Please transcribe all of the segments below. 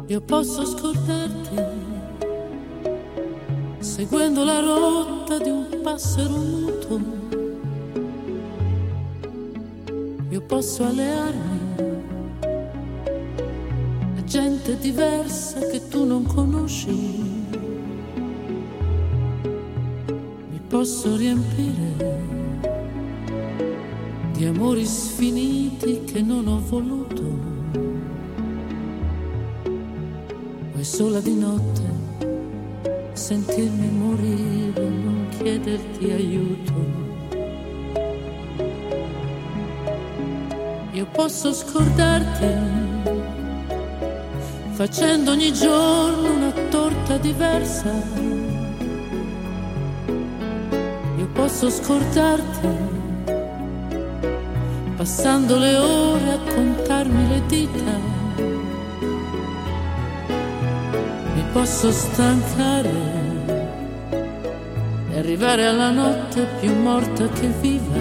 Io posso scordarti seguendo la rotta di un passero muto. Io posso allearmi a gente diversa che tu non conosci. Mi posso riempire di amori sfiniti che non ho voluto. Poi sola di notte sentirmi morire, non chiederti aiuto. Io posso scordarti facendo ogni giorno una torta diversa. Io posso scordarti passando le ore a contarmi le dita. Mi posso stancare e arrivare alla notte più morta che viva.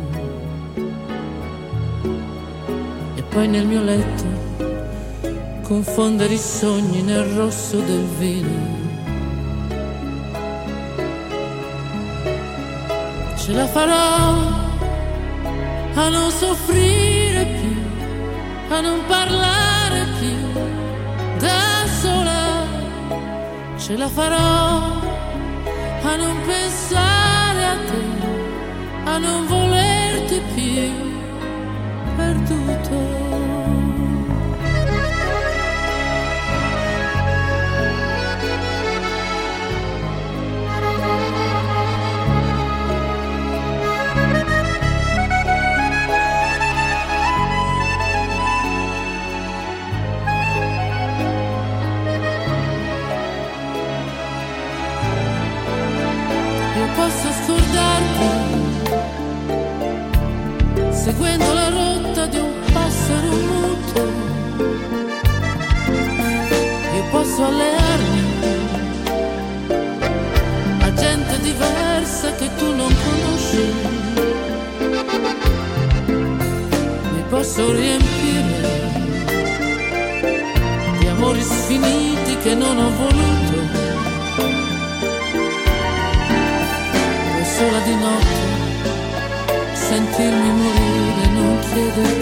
E poi nel mio letto confondere i sogni nel rosso del vino. Ce la farò a non soffrire più, a non parlare più da sola. Ce la farò a non pensare a te, a non volerti più perduto. Posso scordarti seguendo la rotta di un passero muto. Io posso allearmi a gente diversa che tu non conosci. Mi posso riempire di amori sfiniti che non ho voluto. Sola di notte sentirmi morire, non chiedere